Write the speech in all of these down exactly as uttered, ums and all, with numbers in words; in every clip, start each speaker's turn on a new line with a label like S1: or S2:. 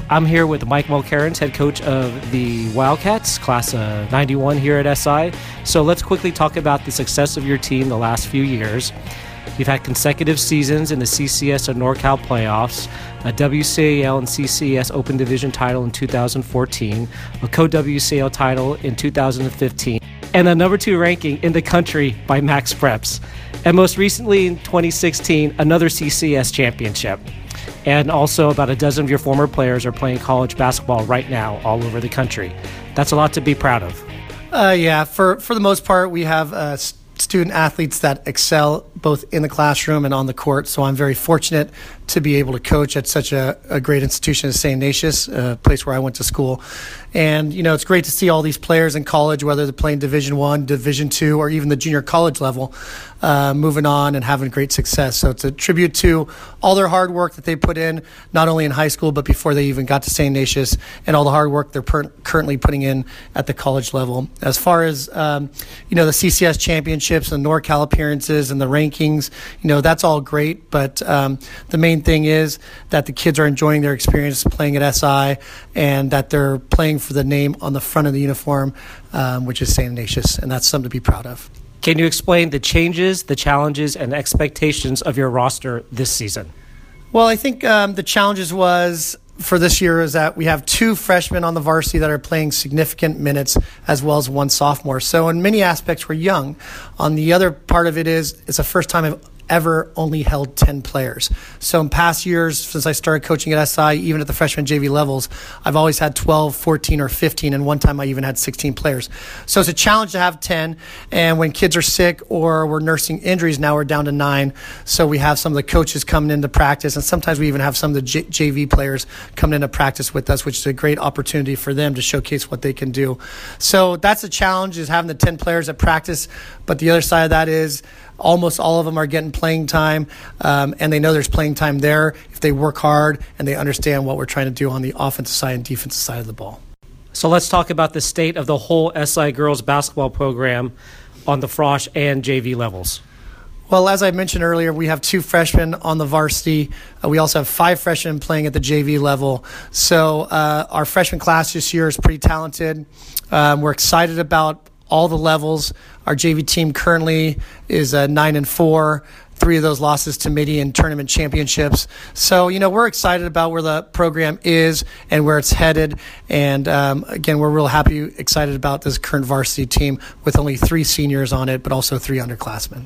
S1: I'm here with Mike Mulkerins, head coach of the Wildcats, class of ninety-one here at S I. So let's quickly talk about the success of your team the last few years. You've had consecutive seasons in the C C S and NorCal playoffs, a W C A L and C C S Open Division title in two thousand fourteen, a co-W C A L title in two thousand fifteen, and a number two ranking in the country by Max Preps. And most recently in twenty sixteen, another C C S championship. And also about a dozen of your former players are playing college basketball right now all over the country. That's a lot to be proud of.
S2: Uh, yeah, for, for the most part, we have uh, student athletes that excel both in the classroom and on the court. So I'm very fortunate to be able to coach at such a, a great institution as Saint Ignatius, a place where I went to school. And, you know, it's great to see all these players in college, whether they're playing Division One, Division Two, or even the junior college level, uh, moving on and having great success. So it's a tribute to all their hard work that they put in, not only in high school, but before they even got to Saint Ignatius, and all the hard work they're per- currently putting in at the college level. As far as, um, you know, the C C S championships and NorCal appearances and the rankings, you know, that's all great. But um, the main thing is that the kids are enjoying their experience playing at S I, and that they're playing for the name on the front of the uniform, um, which is Saint Ignatius, and that's something to be proud of.
S1: Can you explain the changes, the challenges, and expectations of your roster this season?
S2: Well, I think um, the challenges was for this year is that we have two freshmen on the varsity that are playing significant minutes, as well as one sophomore. So in many aspects, we're young. On the other part of it is it's the first time I've ever only held ten players. So in past years, since I started coaching at S I, even at the freshman J V levels, I've always had twelve, fourteen, or fifteen, and one time I even had sixteen players. So it's a challenge to have ten, and when kids are sick or we're nursing injuries, now we're down to nine. So we have some of the coaches coming into practice, and sometimes we even have some of the J- JV players coming into practice with us, which is a great opportunity for them to showcase what they can do. So that's the challenge, is having the ten players at practice, but the other side of that is almost all of them are getting playing time, um, and they know there's playing time there if they work hard and they understand what we're trying to do on the offensive side and defensive side of the ball.
S1: So let's talk about the state of the whole S I girls basketball program on the Frosh and J V levels.
S2: Well, as I mentioned earlier, we have two freshmen on the varsity. Uh, we also have five freshmen playing at the J V level. So uh, our freshman class this year is pretty talented. Um, we're excited about all the levels. Our J V team currently is uh, nine and four. Three of those losses to Midi in tournament championships. So, you know, we're excited about where the program is and where it's headed. And um, again, we're real happy, excited about this current varsity team with only three seniors on it, but also three underclassmen.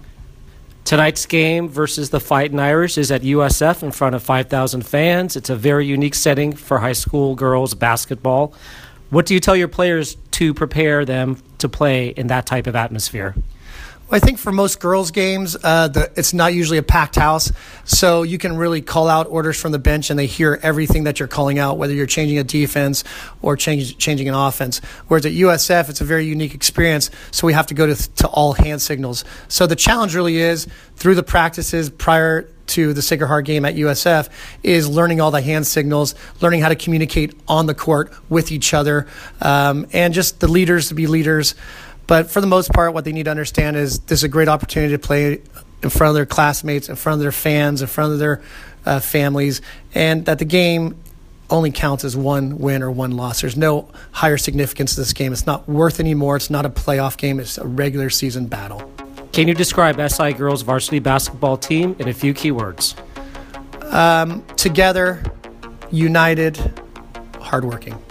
S1: Tonight's game versus the Fightin' Irish is at U S F in front of five thousand fans. It's a very unique setting for high school girls basketball. What do you tell your players to prepare them to play in that type of atmosphere?
S2: Well, I think for most girls' games, uh, the, it's not usually a packed house, so you can really call out orders from the bench and they hear everything that you're calling out, whether you're changing a defense or change, changing an offense. Whereas at U S F, it's a very unique experience, so we have to go to, to all hand signals. So the challenge really is, through the practices prior to the Sacred Heart game at U S F, is learning all the hand signals, learning how to communicate on the court with each other, um, and just the leaders to be leaders. But for the most part, what they need to understand is this is a great opportunity to play in front of their classmates, in front of their fans, in front of their uh, families, and that the game only counts as one win or one loss. There's no higher significance to this game. It's not worth any more. It's not a playoff game. It's a regular season battle.
S1: Can you describe S I girls varsity basketball team in a few key words?
S2: Um, together, united, hardworking.